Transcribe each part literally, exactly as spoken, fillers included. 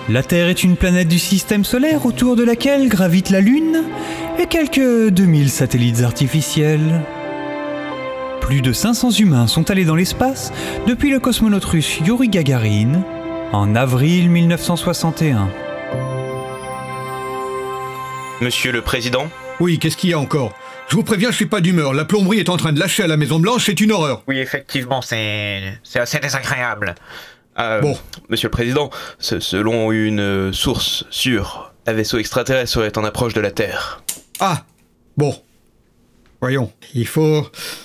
La Terre est une planète du système solaire autour de laquelle gravite la Lune et quelques deux mille satellites artificiels. Plus de cinq cents humains sont allés dans l'espace depuis le cosmonaute russe Youri Gagarin en avril mille neuf cent soixante et un. Monsieur le Président ? Oui, qu'est-ce qu'il y a encore ? Je vous préviens, je suis pas d'humeur. La plomberie est en train de lâcher à la Maison-Blanche, c'est une horreur. Oui, effectivement, c'est... c'est assez désagréable. Euh, Bon. Monsieur le Président, ce- selon une source sûre, un vaisseau extraterrestre serait en approche de la Terre. Ah, bon. Voyons, il faut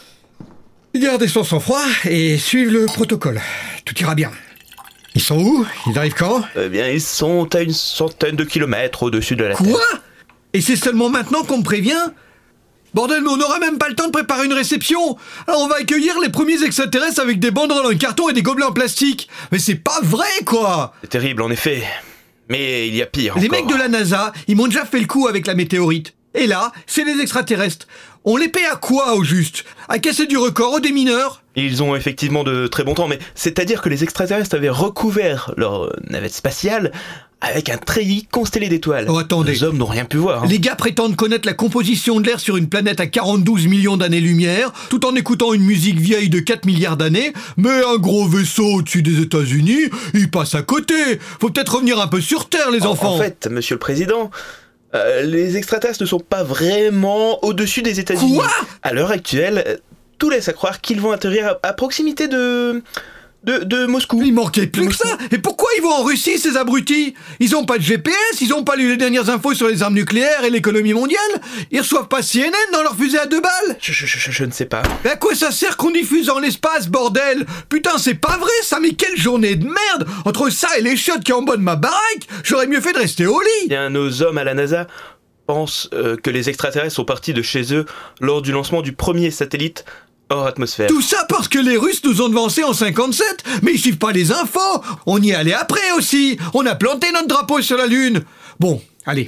garder son sang-froid et suivre le protocole. Tout ira bien. Ils sont où ? Ils arrivent quand ? Eh bien, ils sont à une centaine de kilomètres au-dessus de la Terre. Quoi ? Et c'est seulement maintenant qu'on me prévient ? Bordel, mais on n'aura même pas le temps de préparer une réception. Alors on va accueillir les premiers extraterrestres avec des banderoles en carton et des gobelets en plastique. Mais c'est pas vrai, quoi. C'est terrible, en effet. Mais il y a pire Les encore. mecs de la NASA, ils m'ont déjà fait le coup avec la météorite. Et là, c'est les extraterrestres. On les paie à quoi, au juste ? À casser du record aux démineurs ? Ils ont effectivement de très bons temps, mais c'est-à-dire que les extraterrestres avaient recouvert leur euh, navette spatiale avec un treillis constellé d'étoiles. Oh, attendez. Les hommes n'ont rien pu voir. hein. Les gars prétendent connaître la composition de l'air sur une planète à quarante-douze millions d'années-lumière, tout en écoutant une musique vieille de quatre milliards d'années, mais un gros vaisseau au-dessus des États-Unis, il passe à côté. Faut peut-être revenir un peu sur Terre, les En- enfants. En fait, monsieur le Président, euh, les extraterrestres ne sont pas vraiment au-dessus des États-Unis. Quoi ? À l'heure actuelle, euh, tout laisse à croire qu'ils vont atterrir à, à proximité de, de, de Moscou. Il manquait plus que ça. Et pourquoi ils vont en Russie, ces abrutis ? Ils ont pas de G P S, ils ont pas lu les dernières infos sur les armes nucléaires et l'économie mondiale. Ils reçoivent pas C N N dans leur fusée à deux balles. Je, je, je, je ne sais pas. Mais à quoi ça sert qu'on diffuse dans l'espace, bordel ? Putain, c'est pas vrai ça, mais quelle journée de merde ! Entre ça et les chiottes qui embonnent ma baraque, j'aurais mieux fait de rester au lit. Bien, nos hommes à la NASA pensent euh, que les extraterrestres sont partis de chez eux lors du lancement du premier satellite hors atmosphère. Tout ça parce que les Russes nous ont devancés en cinquante-sept. Mais ils suivent pas les infos. On y est allé après aussi. On a planté notre drapeau sur la Lune. Bon, allez.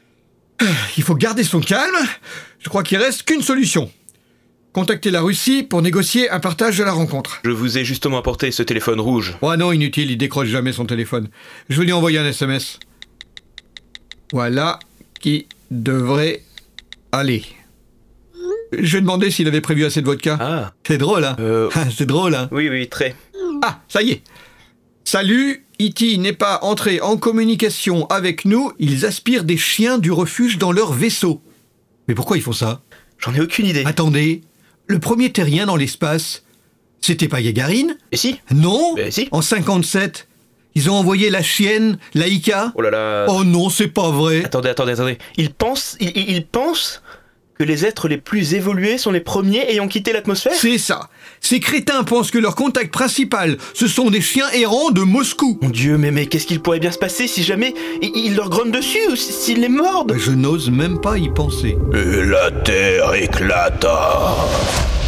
Il faut garder son calme. Je crois qu'il reste qu'une solution. Contacter la Russie pour négocier un partage de la rencontre. Je vous ai justement apporté ce téléphone rouge. Oh non, inutile, il décroche jamais son téléphone. Je vais lui envoyer un S M S. Voilà qui devrait aller. Je vais demander s'il avait prévu assez de vodka. Ah, C'est drôle, hein euh... Ah, c'est drôle, hein oui, oui, très. Ah, ça y est. Salut, E T n'est pas entré en communication avec nous. Ils aspirent des chiens du refuge dans leur vaisseau. Mais pourquoi ils font ça ? J'en ai aucune idée. Attendez, le premier terrien dans l'espace, c'était pas Gagarin ? Et si Non Ben si. En cinquante-sept, ils ont envoyé la chienne, Laïka ? Oh là là. Oh non, c'est pas vrai. Attendez, attendez, attendez. Ils pensent, ils, ils- ils pensent que les êtres les plus évolués sont les premiers ayant quitté l'atmosphère ? C'est ça. Ces crétins pensent que leur contact principal, ce sont des chiens errants de Moscou. Mon Dieu, mais, mais qu'est-ce qu'il pourrait bien se passer si jamais ils il leur grognent dessus ou si- s'ils les mordent ? Je n'ose même pas y penser. Et la Terre éclata.